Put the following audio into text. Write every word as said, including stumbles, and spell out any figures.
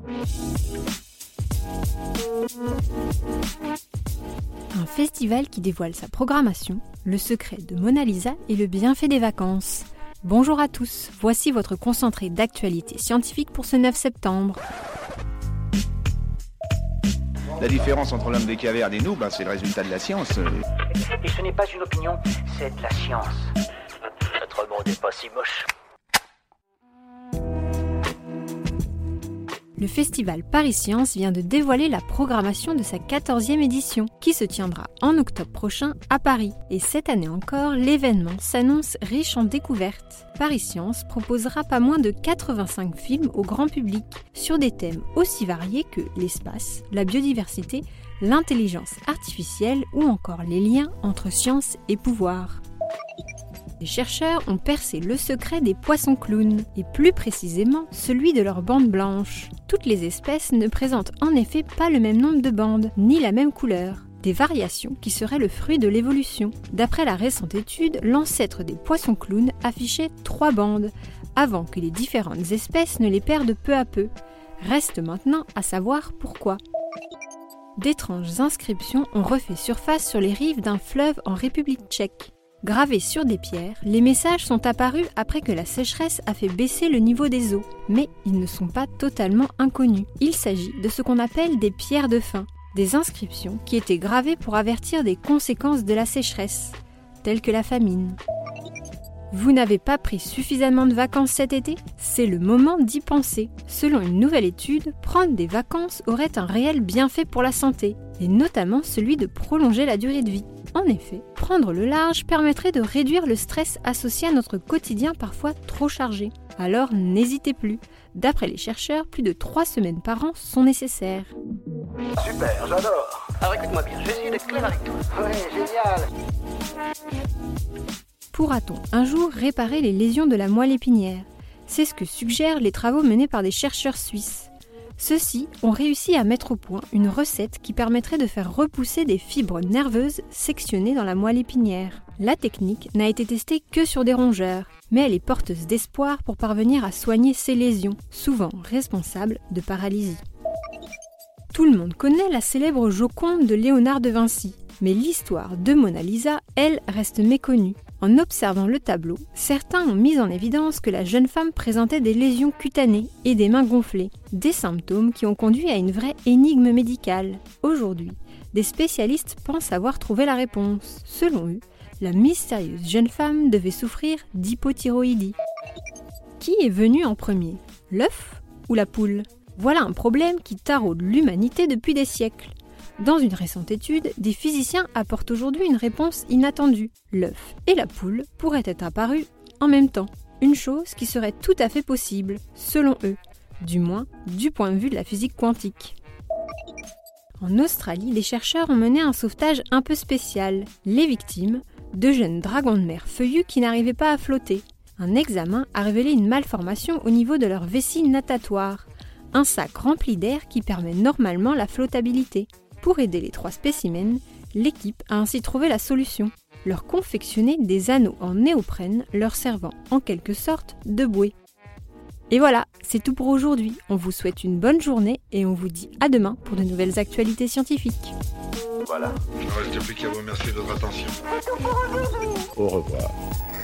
Un festival qui dévoile sa programmation, le secret de Mona Lisa et le bienfait des vacances. Bonjour à tous, voici votre concentré d'actualité scientifique pour ce neuf septembre. La différence entre l'homme des cavernes et nous, ben, c'est le résultat de la science. Et ce n'est pas une opinion, c'est de la science. Notre monde n'est pas si moche. Le festival Paris Science vient de dévoiler la programmation de sa quatorzième édition, qui se tiendra en octobre prochain à Paris. Et cette année encore, l'événement s'annonce riche en découvertes. Paris Science proposera pas moins de quatre-vingt-cinq films au grand public, sur des thèmes aussi variés que l'espace, la biodiversité, l'intelligence artificielle ou encore les liens entre science et pouvoir. Les chercheurs ont percé le secret des poissons clowns, et plus précisément celui de leurs bandes blanches. Toutes les espèces ne présentent en effet pas le même nombre de bandes, ni la même couleur. Des variations qui seraient le fruit de l'évolution. D'après la récente étude, l'ancêtre des poissons clowns affichait trois bandes, avant que les différentes espèces ne les perdent peu à peu. Reste maintenant à savoir pourquoi. D'étranges inscriptions ont refait surface sur les rives d'un fleuve en République tchèque. Gravés sur des pierres, les messages sont apparus après que la sécheresse a fait baisser le niveau des eaux. Mais ils ne sont pas totalement inconnus. Il s'agit de ce qu'on appelle des pierres de faim, des inscriptions qui étaient gravées pour avertir des conséquences de la sécheresse, telles que la famine. Vous n'avez pas pris suffisamment de vacances cet été ? C'est le moment d'y penser. Selon une nouvelle étude, prendre des vacances aurait un réel bienfait pour la santé, et notamment celui de prolonger la durée de vie. En effet, prendre le large permettrait de réduire le stress associé à notre quotidien parfois trop chargé. Alors n'hésitez plus. D'après les chercheurs, plus de trois semaines par an sont nécessaires. Super, j'adore. Alors écoute-moi bien, je vais essayer d'être clair avec toi. Oui, génial. Pourra-t-on un jour réparer les lésions de la moelle épinière ? C'est ce que suggèrent les travaux menés par des chercheurs suisses. Ceux-ci ont réussi à mettre au point une recette qui permettrait de faire repousser des fibres nerveuses sectionnées dans la moelle épinière. La technique n'a été testée que sur des rongeurs, mais elle est porteuse d'espoir pour parvenir à soigner ces lésions, souvent responsables de paralysie. Tout le monde connaît la célèbre Joconde de Léonard de Vinci, mais l'histoire de Mona Lisa, elle, reste méconnue. En observant le tableau, certains ont mis en évidence que la jeune femme présentait des lésions cutanées et des mains gonflées, des symptômes qui ont conduit à une vraie énigme médicale. Aujourd'hui, des spécialistes pensent avoir trouvé la réponse. Selon eux, la mystérieuse jeune femme devait souffrir d'hypothyroïdie. Qui est venu en premier, l'œuf ou la poule ? Voilà un problème qui taraude l'humanité depuis des siècles. Dans une récente étude, des physiciens apportent aujourd'hui une réponse inattendue. L'œuf et la poule pourraient être apparus en même temps. Une chose qui serait tout à fait possible, selon eux, du moins du point de vue de la physique quantique. En Australie, les chercheurs ont mené un sauvetage un peu spécial. Les victimes, de jeunes dragons de mer feuillus qui n'arrivaient pas à flotter. Un examen a révélé une malformation au niveau de leur vessie natatoire, un sac rempli d'air qui permet normalement la flottabilité. Pour aider les trois spécimens, l'équipe a ainsi trouvé la solution, leur confectionner des anneaux en néoprène leur servant en quelque sorte de bouée. Et voilà, c'est tout pour aujourd'hui. On vous souhaite une bonne journée et on vous dit à demain pour de nouvelles actualités scientifiques. Voilà. Il ne reste plus qu'à vous remercier de votre attention. Au revoir.